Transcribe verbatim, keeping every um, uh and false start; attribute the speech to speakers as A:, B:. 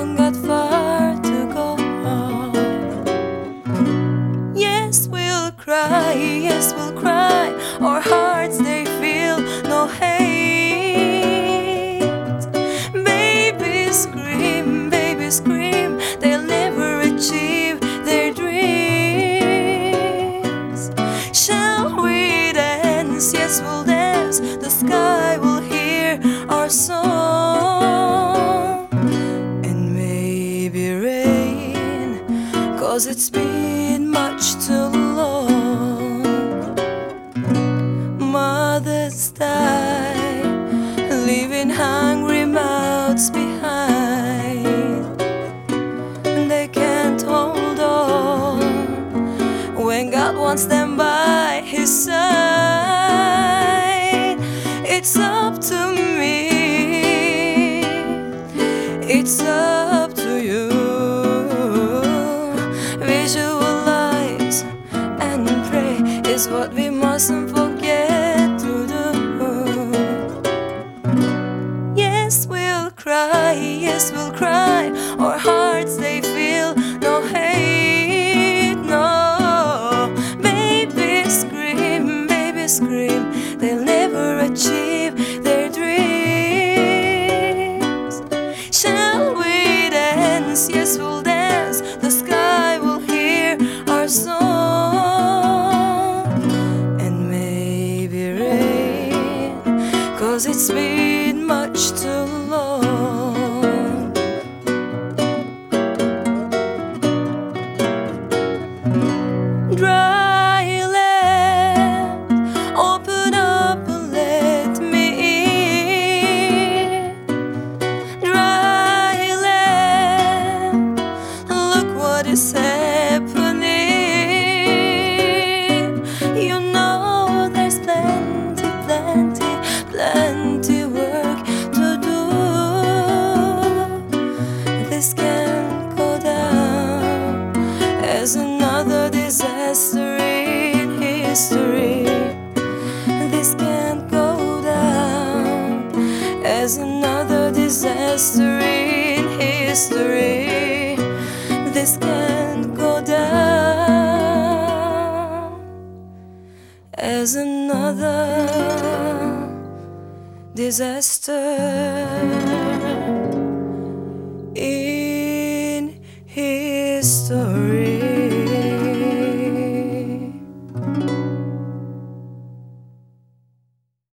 A: haven't got far to go. Yes, we'll cry, yes, we'll cry. Our hearts, they feel no hate. Baby, scream, baby, scream. They'll never achieve their dreams. Shall we dance? Yes, we'll dance. The sky will hear our song. And maybe rain, 'cause it's been much too long. Mothers die, leaving hungry mouths behind. They can't hold on when God wants them by His side. It's up to me, it's up to you. Visualize and pray is what we mustn't forget to do. Yes, we'll cry, yes, we'll cry. Our hearts, they feel no hate, no. Baby, scream, baby, scream. They'll never achieve their dreams. Shall we dance? Yes, we'll dance. The sky will hear our song. And maybe rain, 'cause it's been much too long. Dry land, open up and let me in. Dry land, look what is happening. You know there's plenty, plenty, plenty work to do. This can't go down as another disaster in history. This can't go down as another disaster in history. This can't go down as another disaster.